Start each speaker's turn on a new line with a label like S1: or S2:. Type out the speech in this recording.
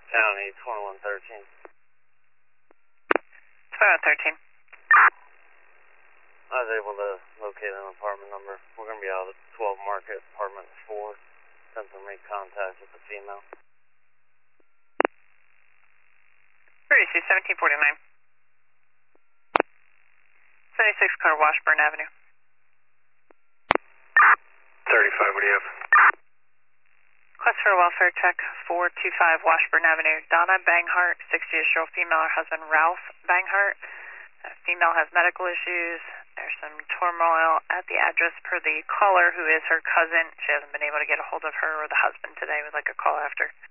S1: County 2113.
S2: 2113.
S1: I was able to locate an apartment number. We're going to be out at 12 Market, apartment 4. Sent to make contact with the female.
S2: Courtesy 1749. 76 car, Washburn Avenue.
S1: 35, what do you have?
S2: Request for a welfare check, 425 Washburn Avenue. Donna Banghart, 60-year-old female. Her husband, Ralph Banghart. Female has medical issues. There's some turmoil at the address per the caller, who is her cousin. She hasn't been able to get a hold of her or the husband today. Would like a call after.